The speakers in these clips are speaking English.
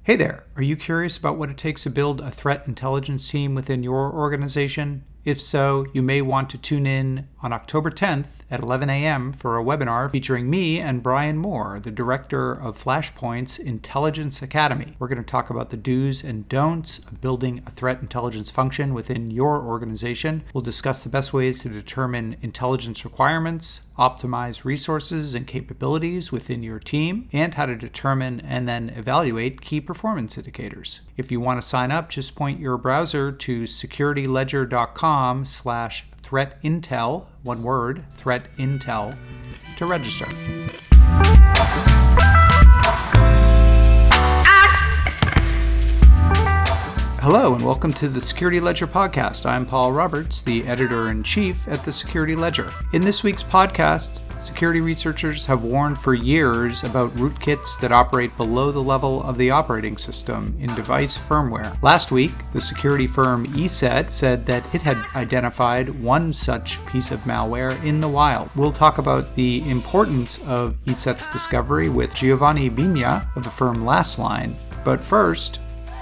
Hey there, are you curious about what it takes to build a threat intelligence team within your organization? If so, you may want to tune in on October 10th at 11 a.m. for a webinar featuring me and Brian Moore, the director of Flashpoint's Intelligence Academy. We're going to talk about the do's and don'ts of building a threat intelligence function within your organization. We'll discuss the best ways to determine intelligence requirements, optimize resources and capabilities within your team, and how to determine and then evaluate key performance indicators. If you want to sign up, just point your browser to securityledger.com/threatintel, one word, threatintel, to register. Hello and welcome to the Security Ledger podcast. I'm Paul Roberts, the editor-in-chief at the Security Ledger. In this week's podcast, security researchers have warned for years about rootkits that operate below the level of the operating system in device firmware. Last week, the security firm ESET said that it had identified one such piece of malware in the wild. We'll talk about the importance of ESET's discovery with Giovanni Vigna of the firm Lastline. But first,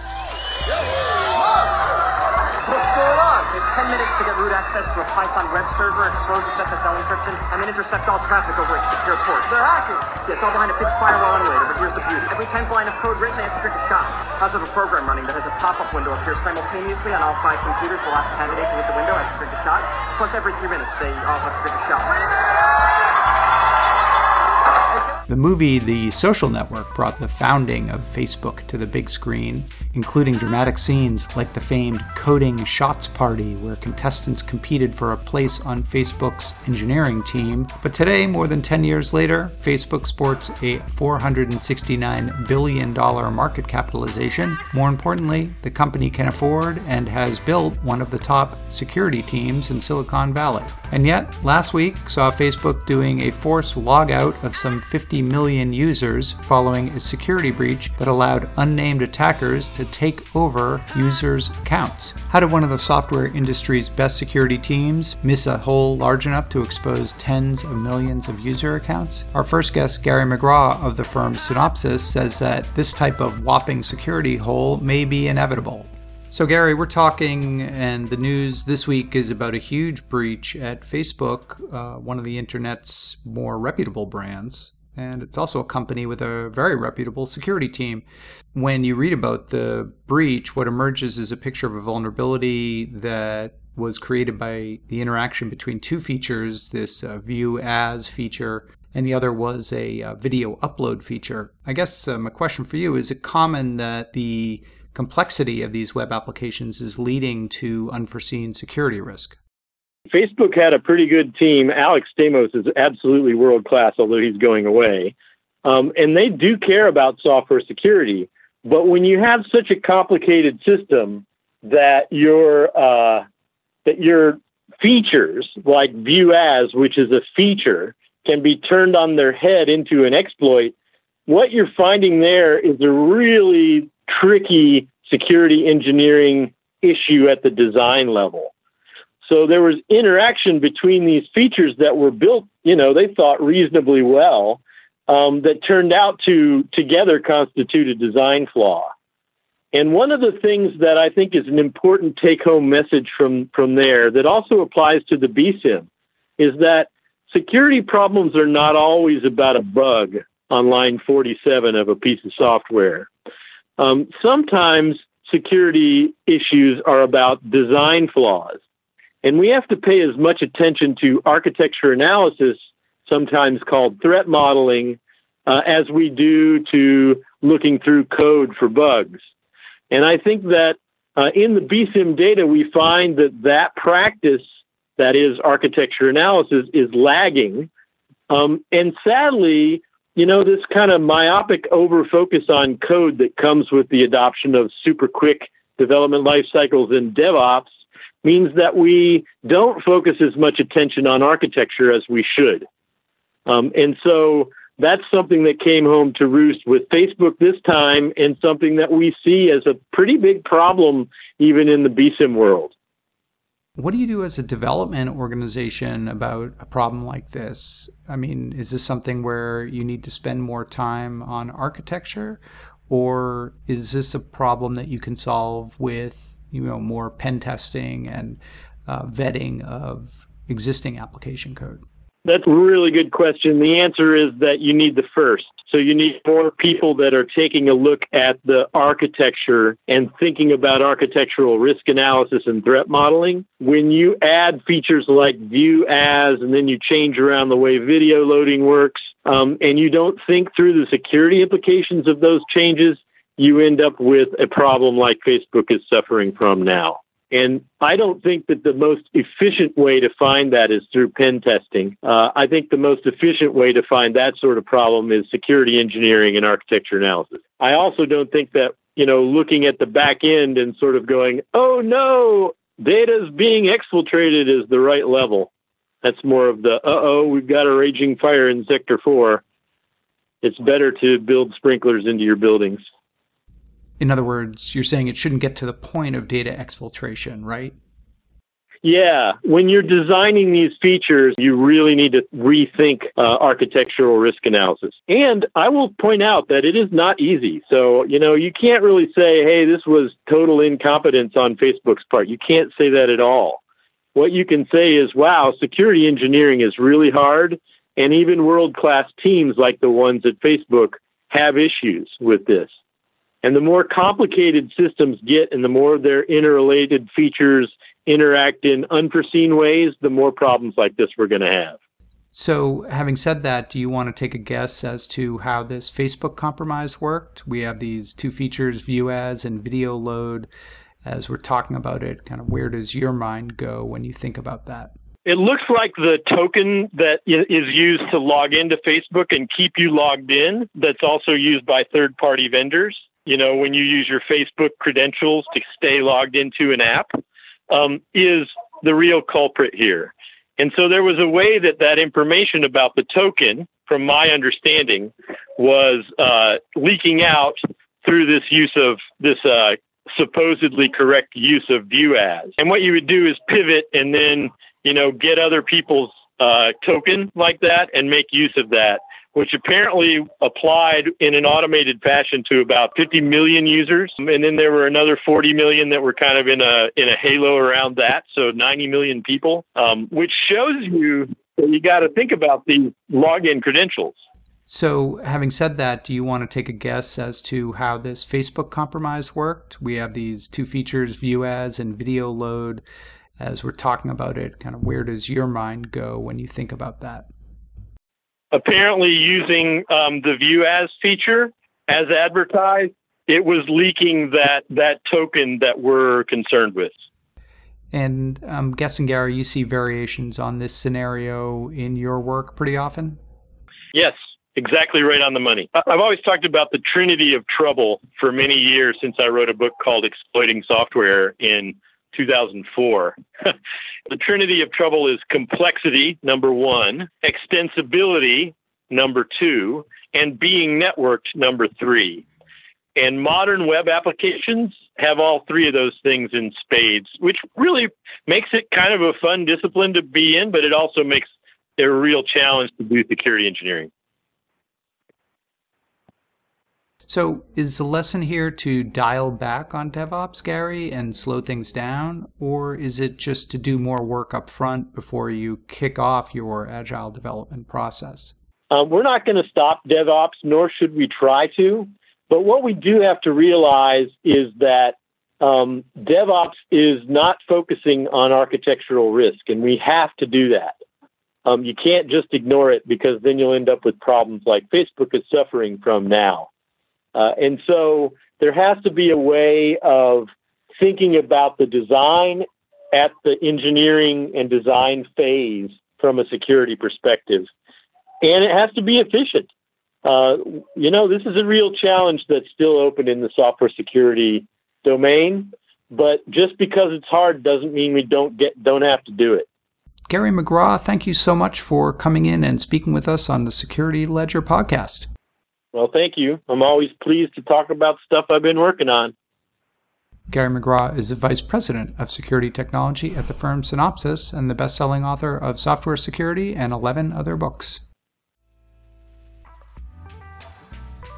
10 minutes to get root access to a Python web server, expose its SSL encryption, and then intercept all traffic over its secure port. They're hacking! Yes, all behind a fixed firewall emulator, but here's the beauty. Every 10th line of code written, they have to drink a shot. How's of a program running that has a pop-up window appear simultaneously on all 5 computers? The last candidate to hit the window has to drink a shot. Plus, every 3 minutes, they all have to drink a shot. the movie The Social Network brought the founding of Facebook to the big screen, including dramatic scenes like the famed Coding Shots Party, where contestants competed for a place on Facebook's engineering team. But today, more than 10 years later, Facebook sports a $469 billion market capitalization. More importantly, the company can afford and has built one of the top security teams in Silicon Valley. And yet, last week saw Facebook doing a forced logout of some 50 million users following a security breach that allowed unnamed attackers to take over users' accounts. How did one of the software industry's best security teams miss a hole large enough to expose tens of millions of user accounts? Our first guest, Gary McGraw of the firm Synopsys, says that this type of whopping security hole may be inevitable. So Gary, we're talking, and the news this week is about a huge breach at Facebook, one of the internet's more reputable brands. And it's also a company with a very reputable security team. When you read about the breach, what emerges is a picture of a vulnerability that was created by the interaction between two features, this view as feature, and the other was a video upload feature. I guess my question for you, is it common that the complexity of these web applications is leading to unforeseen security risk? Facebook had a pretty good team. Alex Stamos is absolutely world-class, although he's going away. And they do care about software security. But when you have such a complicated system that your features, like view as, which is a feature, can be turned on their head into an exploit, what you're finding there is a really tricky security engineering issue at the design level. So there was interaction between these features that were built, they thought reasonably well, that turned out to together constitute a design flaw. And one of the things that I think is an important take-home message from there that also applies to the BSIMM is that security problems are not always about a bug on line 47 of a piece of software. Sometimes security issues are about design flaws. And we have to pay as much attention to architecture analysis, sometimes called threat modeling, as we do to looking through code for bugs. And I think that in the BSIMM data, we find that practice, that is architecture analysis, is lagging. And sadly, this kind of myopic over-focus on code that comes with the adoption of super quick development life cycles in DevOps means that we don't focus as much attention on architecture as we should. And so that's something that came home to roost with Facebook this time, and something that we see as a pretty big problem even in the BSIMM world. What do you do as a development organization about a problem like this? I mean, is this something where you need to spend more time on architecture, Or is this a problem that you can solve with, more pen testing and vetting of existing application code? That's a really good question. The answer is that you need the first. So you need more people that are taking a look at the architecture and thinking about architectural risk analysis and threat modeling. When you add features like view as, and then you change around the way video loading works, and you don't think through the security implications of those changes, you end up with a problem like Facebook is suffering from now. And I don't think that the most efficient way to find that is through pen testing. I think the most efficient way to find that sort of problem is security engineering and architecture analysis. I also don't think that, looking at the back end and sort of going, oh no, data's being exfiltrated is the right level. That's more of the, we've got a raging fire in Sector 4. It's better to build sprinklers into your buildings. In other words, you're saying it shouldn't get to the point of data exfiltration, right? Yeah. When you're designing these features, you really need to rethink architectural risk analysis. And I will point out that it is not easy. So, you can't really say, hey, this was total incompetence on Facebook's part. You can't say that at all. What you can say is, wow, security engineering is really hard. And even world-class teams like the ones at Facebook have issues with this. And the more complicated systems get and the more their interrelated features interact in unforeseen ways, the more problems like this we're going to have. So having said that, do you want to take a guess as to how this Facebook compromise worked? We have these two features, view as and video load. As we're talking about it, kind of where does your mind go when you think about that? It looks like the token that is used to log into Facebook and keep you logged in, that's also used by third-party vendors. When you use your Facebook credentials to stay logged into an app, is the real culprit here. And so there was a way that information about the token, from my understanding, was leaking out through this use of this supposedly correct use of view as. And what you would do is pivot and then, get other people's token like that and make use of that, which apparently applied in an automated fashion to about 50 million users. And then there were another 40 million that were kind of in a halo around that, so 90 million people, which shows you that you got to think about these login credentials. So having said that, do you want to take a guess as to how this Facebook compromise worked? We have these two features, view as and video load. As we're talking about it, kind of where does your mind go when you think about that? Apparently using the view as feature as advertised, it was leaking that token that we're concerned with. And I'm guessing, Gary, you see variations on this scenario in your work pretty often? Yes, exactly right on the money. I've always talked about the trinity of trouble for many years since I wrote a book called Exploiting Software in 2004. The trinity of trouble is complexity, number one, extensibility, number two, and being networked, number three. And modern web applications have all three of those things in spades, which really makes it kind of a fun discipline to be in, but it also makes it a real challenge to do security engineering. So is the lesson here to dial back on DevOps, Gary, and slow things down? Or is it just to do more work up front before you kick off your agile development process? We're not going to stop DevOps, nor should we try to. But what we do have to realize is that DevOps is not focusing on architectural risk, and we have to do that. You can't just ignore it, because then you'll end up with problems like Facebook is suffering from now. And so there has to be a way of thinking about the design at the engineering and design phase from a security perspective. And it has to be efficient. This is a real challenge that's still open in the software security domain, but just because it's hard doesn't mean we don't have to do it. Gary McGraw, thank you so much for coming in and speaking with us on the Security Ledger podcast. Well, thank you. I'm always pleased to talk about stuff I've been working on. Gary McGraw is the Vice President of Security Technology at the firm Synopsys and the best-selling author of Software Security and 11 other books.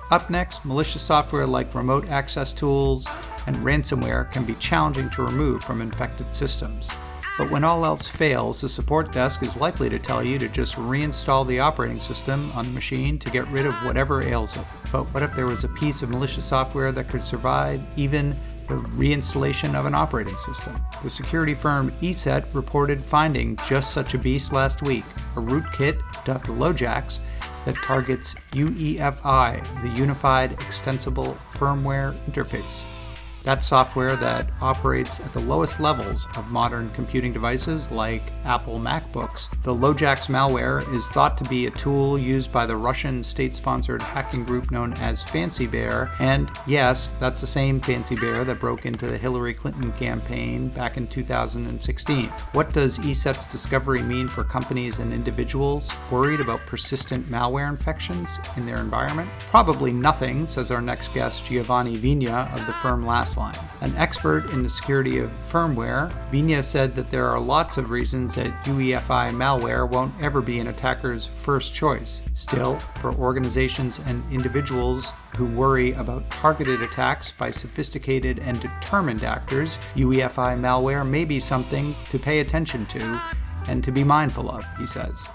Up next, malicious software like remote access tools and ransomware can be challenging to remove from infected systems. But when all else fails, the support desk is likely to tell you to just reinstall the operating system on the machine to get rid of whatever ails it. But what if there was a piece of malicious software that could survive even the reinstallation of an operating system? The security firm ESET reported finding just such a beast last week, a rootkit dubbed LoJax that targets UEFI, the Unified Extensible Firmware Interface. That's software that operates at the lowest levels of modern computing devices like Apple MacBooks. The LoJax malware is thought to be a tool used by the Russian state-sponsored hacking group known as Fancy Bear. And yes, that's the same Fancy Bear that broke into the Hillary Clinton campaign back in 2016. What does ESET's discovery mean for companies and individuals worried about persistent malware infections in their environment? Probably nothing, says our next guest, Giovanni Vigna of the firm Lastline. An expert in the security of firmware, Vigna said that there are lots of reasons that UEFI malware won't ever be an attacker's first choice. Still, for organizations and individuals who worry about targeted attacks by sophisticated and determined actors, UEFI malware may be something to pay attention to and to be mindful of, he says.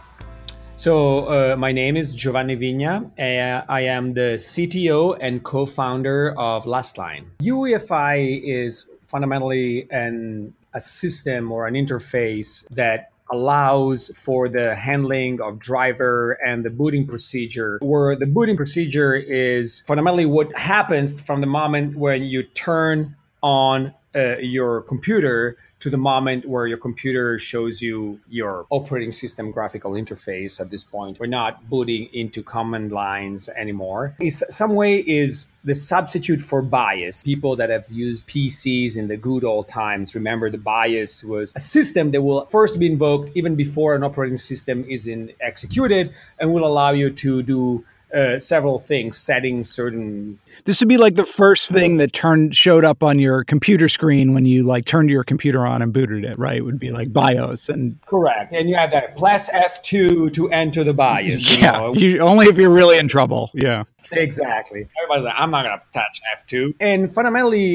So my name is Giovanni Vigna. I am the CTO and co-founder of Lastline. UEFI is fundamentally a system or an interface that allows for the handling of driver and the booting procedure, where the booting procedure is fundamentally what happens from the moment when you turn on your computer to the moment where your computer shows you your operating system graphical interface. At this point, we're not booting into command lines anymore. It's some way is the substitute for BIOS. People that have used PCs in the good old times remember the BIOS was a system that will first be invoked even before an operating system is executed and will allow you to do several things, setting certain. This would be like the first thing that showed up on your computer screen when you turned your computer on and booted it, right? It would be like BIOS and. Correct, and you have that plus F2 to enter the BIOS. Yeah, only if you're really in trouble. Yeah. Exactly. Everybody's like, I'm not going to touch F2. And fundamentally,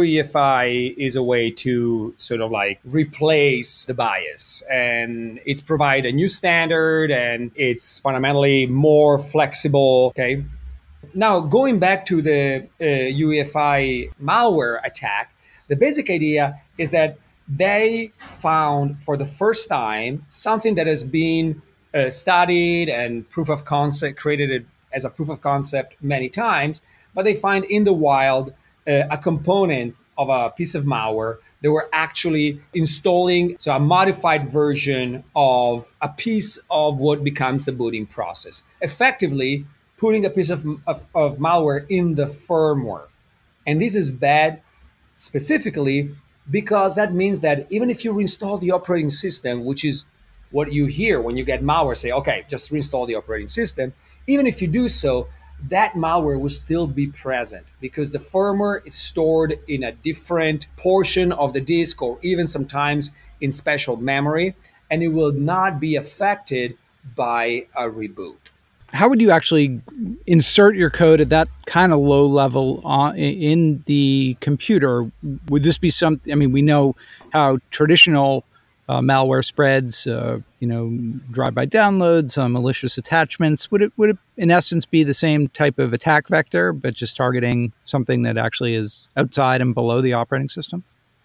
UEFI is a way to sort of replace the BIOS. And it's provide a new standard and it's fundamentally more flexible. Okay. Now, going back to the UEFI malware attack, the basic idea is that they found for the first time something that has been studied and proof of concept created as a proof of concept many times, but they find in the wild a component of a piece of malware. They were actually installing a modified version of a piece of what becomes the booting process, effectively putting a piece of malware in the firmware. And this is bad specifically because that means that even if you reinstall the operating system, which is what you hear when you get malware, say, okay, just reinstall the operating system. Even if you do so, that malware will still be present because the firmware is stored in a different portion of the disk or even sometimes in special memory, and it will not be affected by a reboot. How would you actually insert your code at that kind of low level in the computer? Would this be something, we know how traditional malware spreads, drive-by downloads, malicious attachments. Would it, in essence, be the same type of attack vector, but just targeting something that actually is outside and below the operating system?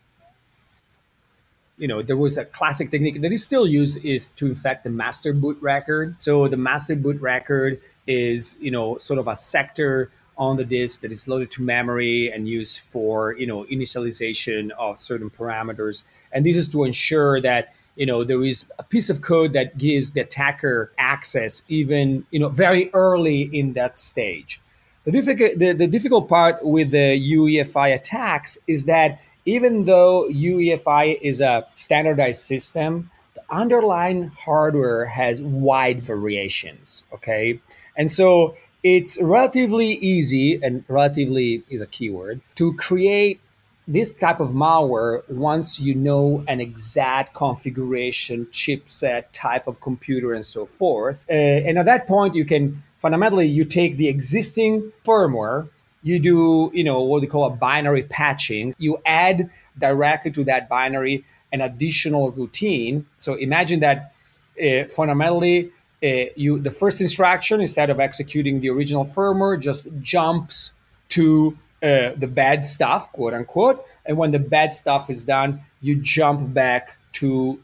There was a classic technique that is still used is to infect the master boot record. So the master boot record is, sort of a sector on the disk that is loaded to memory and used for, initialization of certain parameters. And this is to ensure that, there is a piece of code that gives the attacker access even, very early in that stage. The difficult part with the UEFI attacks is that even though UEFI is a standardized system, the underlying hardware has wide variations, okay? And so it's relatively easy, and relatively is a keyword, to create this type of malware once you know an exact configuration, chipset, type of computer, and so forth. And at that point, you can fundamentally, you take the existing firmware, you do, what we call a binary patching. You add directly to that binary an additional routine. So imagine that fundamentally, the first instruction, instead of executing the original firmware, just jumps to the bad stuff, quote unquote. And when the bad stuff is done, you jump back to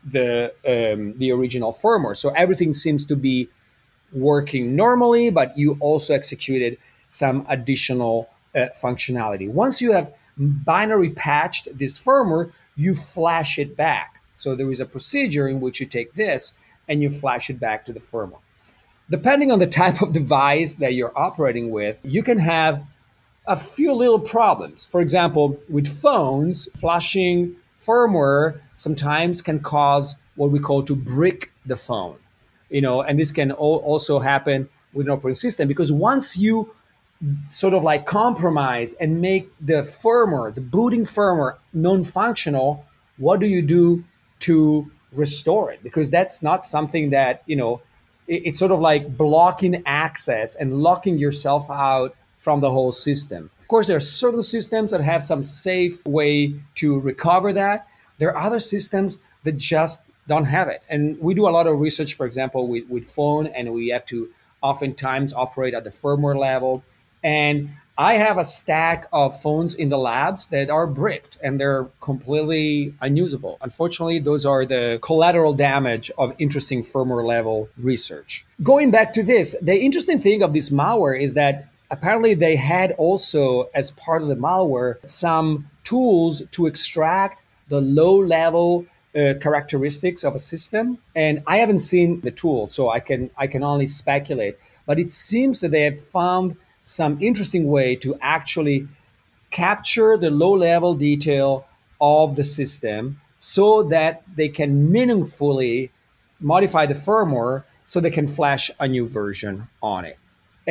the original firmware. So everything seems to be working normally, but you also executed some additional functionality. Once you have binary patched this firmware, you flash it back. So there is a procedure in which you take this and you flash it back to the firmware. Depending on the type of device that you're operating with, you can have a few little problems. For example, with phones, flashing firmware sometimes can cause what we call to brick the phone. And this can also happen with an operating system, because once you sort of like compromise and make the firmware, the booting firmware, non-functional, what do you do to restore it? Because that's not something that, it's sort of like blocking access and locking yourself out from the whole system. Of course, there are certain systems that have some safe way to recover that. There are other systems that just don't have it. And we do a lot of research, for example, with phone, and we have to oftentimes operate at the firmware level. And I have a stack of phones in the labs that are bricked and they're completely unusable. Unfortunately, those are the collateral damage of interesting firmware level research. Going back to this, the interesting thing of this malware is that apparently they had also, as part of the malware, some tools to extract the low-level characteristics of a system. And I haven't seen the tool, so I can only speculate. But it seems that they have found some interesting way to actually capture the low-level detail of the system so that they can meaningfully modify the firmware so they can flash a new version on it.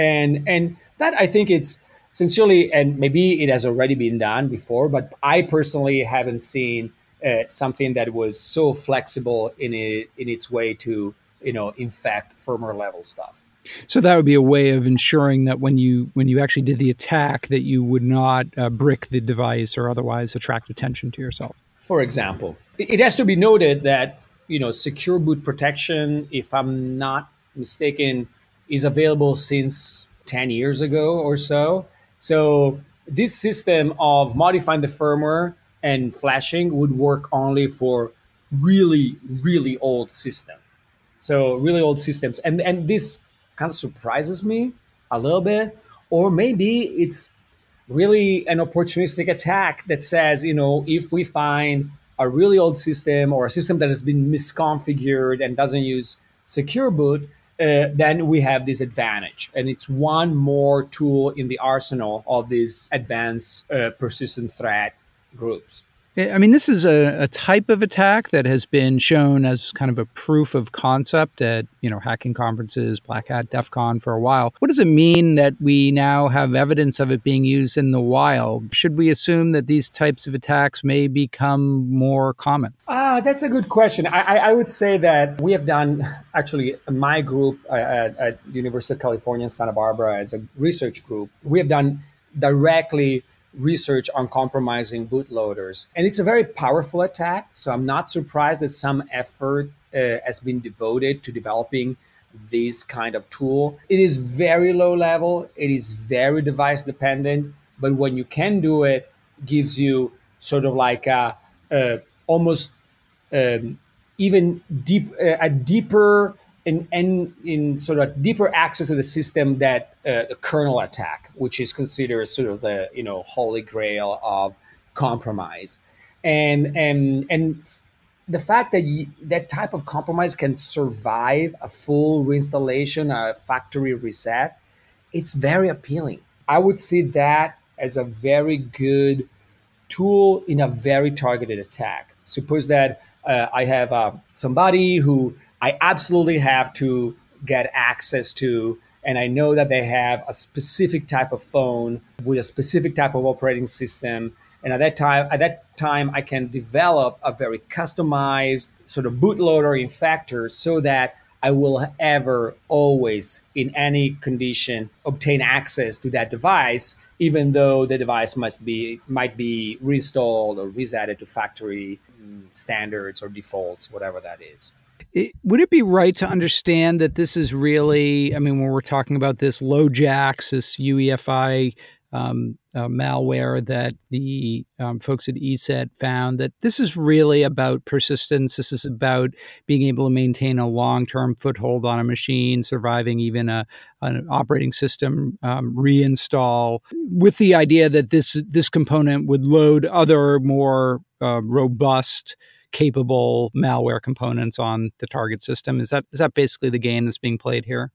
And that, I think, it's sincerely, and maybe it has already been done before, but I personally haven't seen something that was so flexible in its way to infect firmware level stuff. So that would be a way of ensuring that when you actually did the attack, that you would not brick the device or otherwise attract attention to yourself. For example, it has to be noted that secure boot protection, if I'm not mistaken, is available since 10 years ago or so. So this system of modifying the firmware and flashing would work only for really, really old systems. So really old systems. And this kind of surprises me a little bit. Or maybe it's really an opportunistic attack that says, if we find a really old system or a system that has been misconfigured and doesn't use secure boot, then we have this advantage. And it's one more tool in the arsenal of these advanced persistent threat groups. I mean, this is a type of attack that has been shown as kind of a proof of concept at, hacking conferences, Black Hat, DEF CON for a while. What does it mean that we now have evidence of it being used in the wild? Should we assume that these types of attacks may become more common? That's a good question. I would say that we have done, actually, my group at University of California, Santa Barbara, as a research group, we have done directly research on compromising bootloaders. And it's a very powerful attack. So I'm not surprised that some effort has been devoted to developing this kind of tool. It is very low level. It is very device dependent. But when you can do it, gives you sort of like almost even a deeper in sort of deeper access to the system that the kernel attack, which is considered sort of the holy grail of compromise, and the fact that that type of compromise can survive a full reinstallation, a factory reset, it's very appealing. I would see that as a very good tool in a very targeted attack. Suppose that I have somebody who I absolutely have to get access to, and I know that they have a specific type of phone with a specific type of operating system. And at that time, I can develop a very customized sort of bootloader infector so that I will ever, always, in any condition, obtain access to that device, even though the device might be reinstalled or resetted to factory standards or defaults, whatever that is. Would it be right to understand that this is really, I mean, when we're talking about this LoJax, this UEFI malware that the folks at ESET found, that this is really about persistence. This is about being able to maintain a long-term foothold on a machine, surviving even an operating system reinstall, with the idea that this component would load other more robust, capable malware components on the target system. Is that basically the game that's being played here?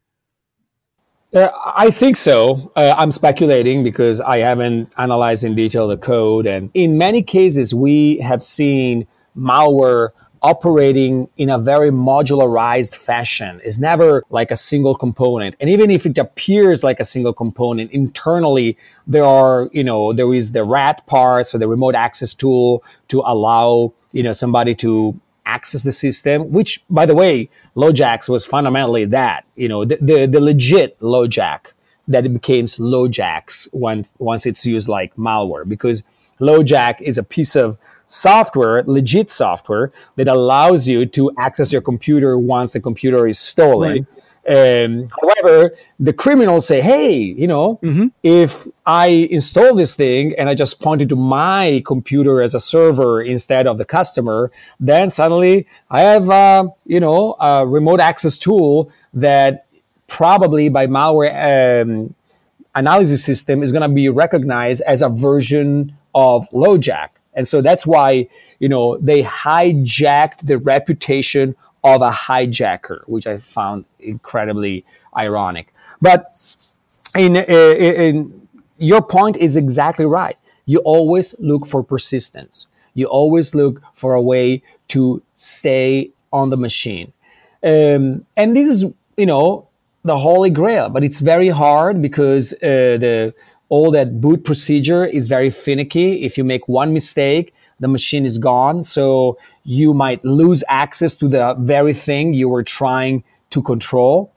I think so. I'm speculating because I haven't analyzed in detail the code. And in many cases, we have seen malware operating in a very modularized fashion. It's never like a single component. And even if it appears like a single component, internally, there is the RAT part, so the remote access tool to allow, somebody to access the system, which, by the way, LoJax was fundamentally that, the legit LoJack, that it becomes LoJax once it's used like malware, because LoJack is a piece of software, legit software, that allows you to access your computer once the computer is stolen. Right. However, the criminals say, hey, if I install this thing and I just point it to my computer as a server instead of the customer, then suddenly I have, a remote access tool that probably by malware analysis system is going to be recognized as a version of LoJack. And so that's why, they hijacked the reputation of a hijacker, which I found incredibly ironic. But in your point is exactly right. You always look for persistence. You always look for a way to stay on the machine. And this is, the holy grail, but it's very hard because all that boot procedure is very finicky. If you make one mistake, the machine is gone. So you might lose access to the very thing you were trying to control.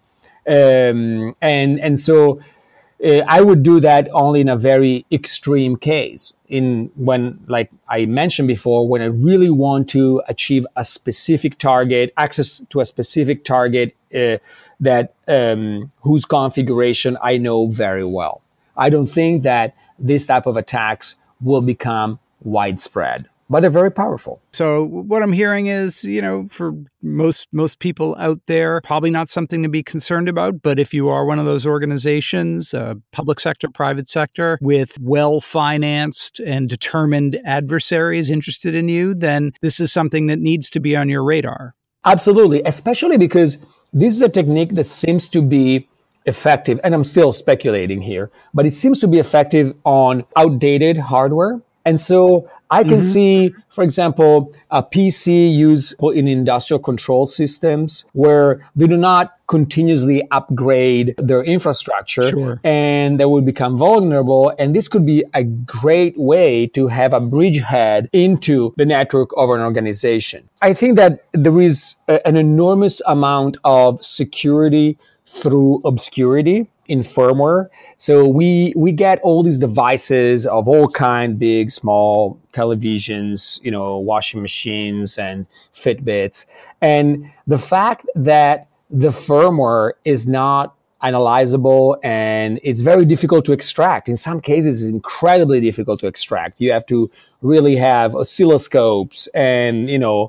And so I would do that only in a very extreme case. When, like I mentioned before, when I really want to achieve a specific target, access to a specific target that whose configuration I know very well. I don't think that this type of attacks will become widespread, but they're very powerful. So what I'm hearing is, for most people out there, probably not something to be concerned about. But if you are one of those organizations, public sector, private sector, with well-financed and determined adversaries interested in you, then this is something that needs to be on your radar. Absolutely, especially because this is a technique that seems to be effective, and I'm still speculating here, but it seems to be effective on outdated hardware. And so I can see, for example, a PC used in industrial control systems where they do not continuously upgrade their infrastructure. Sure. And they will become vulnerable. And this could be a great way to have a bridgehead into the network of an organization. I think that there is an enormous amount of security through obscurity in firmware. So we get all these devices of all kind, big, small, televisions, washing machines and Fitbits. And the fact that the firmware is not analyzable and it's very difficult to extract. In some cases, it's incredibly difficult to extract. You have to really have oscilloscopes and,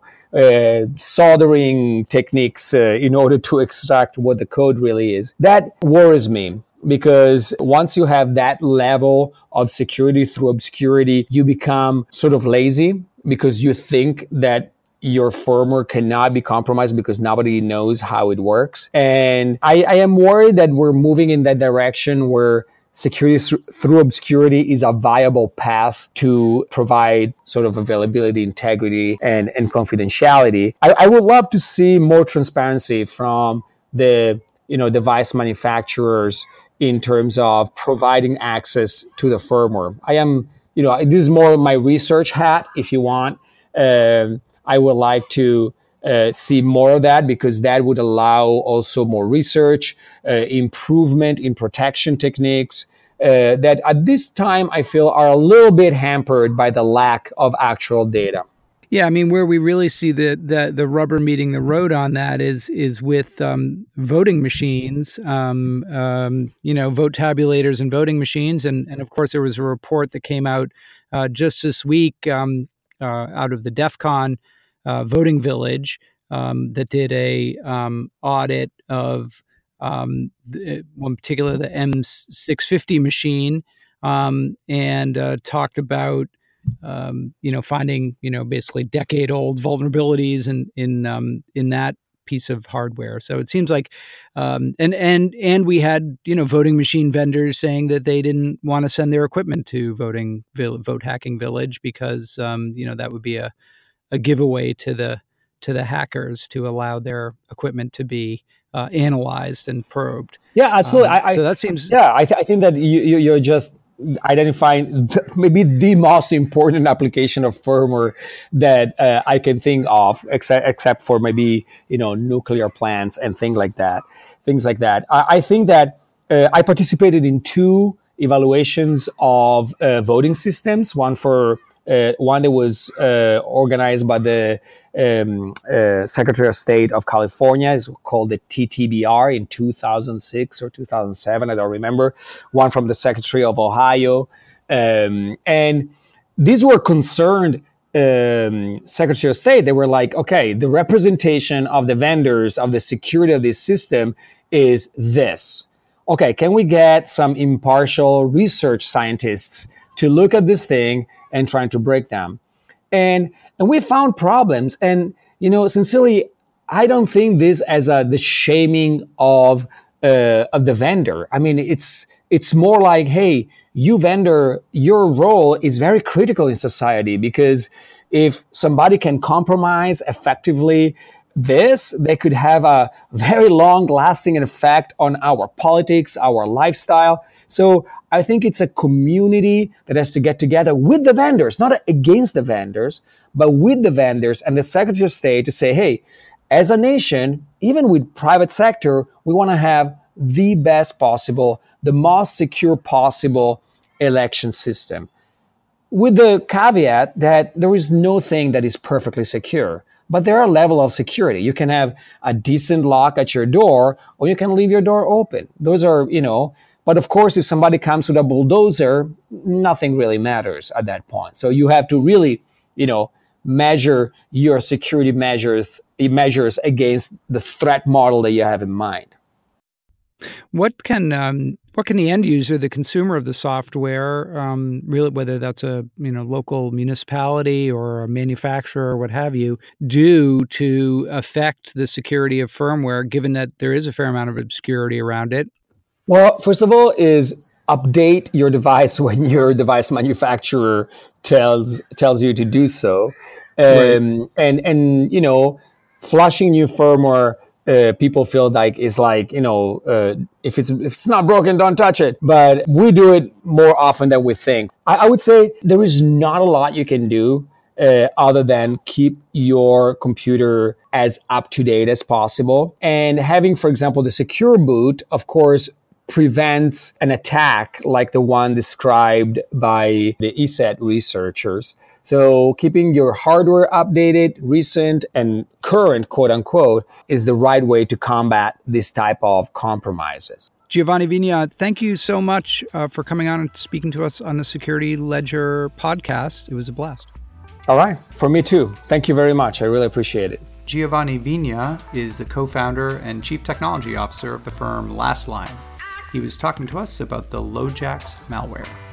soldering techniques in order to extract what the code really is. That worries me because once you have that level of security through obscurity, you become sort of lazy because you think that your firmware cannot be compromised because nobody knows how it works. And I am worried that we're moving in that direction where security through obscurity is a viable path to provide sort of availability, integrity, and confidentiality. I would love to see more transparency from the device manufacturers in terms of providing access to the firmware. I am, this is more my research hat, if you want. I would like to see more of that, because that would allow also more research, improvement in protection techniques that at this time I feel are a little bit hampered by the lack of actual data. Yeah, I mean, where we really see the rubber meeting the road on that is with voting machines, vote tabulators and voting machines, and of course there was a report that came out just this week out of the DEF CON Voting Village that did a audit of one particular, the M650 machine, and talked about finding basically decade-old vulnerabilities in that piece of hardware. So it seems like, and we had voting machine vendors saying that they didn't want to send their equipment to Vote Hacking Village because that would be a giveaway to the hackers to allow their equipment to be analyzed and probed. Yeah, absolutely. So that seems. Yeah, I think that you're just identifying maybe the most important application of firmware that I can think of, except for maybe nuclear plants and things like that. I think that I participated in 2 evaluations of voting systems. One that was organized by the Secretary of State of California. It's called the TTBR in 2006 or 2007. I don't remember. One from the Secretary of Ohio. And these were concerned Secretary of State. They were like, okay, the representation of the vendors of the security of this system is this. Okay, can we get some impartial research scientists to look at this thing and trying to break them? And we found problems. And, sincerely, I don't think this as the shaming of the vendor. I mean, it's more like, hey, you vendor, your role is very critical in society, because if somebody can compromise effectively they could have a very long-lasting effect on our politics, our lifestyle. So I think it's a community that has to get together with the vendors, not against the vendors, but with the vendors and the Secretary of State to say, hey, as a nation, even with private sector, we want to have the best possible, the most secure possible election system. With the caveat that there is no thing that is perfectly secure. But there are a level of security. You can have a decent lock at your door, or you can leave your door open. Those are, but of course, if somebody comes with a bulldozer, nothing really matters at that point. So you have to really, measure your security measures against the threat model that you have in mind. What can the end user, the consumer of the software, really, whether that's a local municipality or a manufacturer or what have you, do to affect the security of firmware, given that there is a fair amount of obscurity around it? Well, first of all, is update your device when your device manufacturer tells you to do so, right. And flushing new firmware. People feel like it's like, if it's not broken, don't touch it. But we do it more often than we think. I would say there is not a lot you can do other than keep your computer as up to date as possible. And having, for example, the secure boot, of course, prevents an attack like the one described by the ESET researchers. So keeping your hardware updated, recent, and current, quote unquote, is the right way to combat this type of compromises. Giovanni Vigna, thank you so much for coming on and speaking to us on the Security Ledger podcast. It was a blast. All right. For me too. Thank you very much. I really appreciate it. Giovanni Vigna is the co-founder and chief technology officer of the firm Lastline. He was talking to us about the LoJax malware.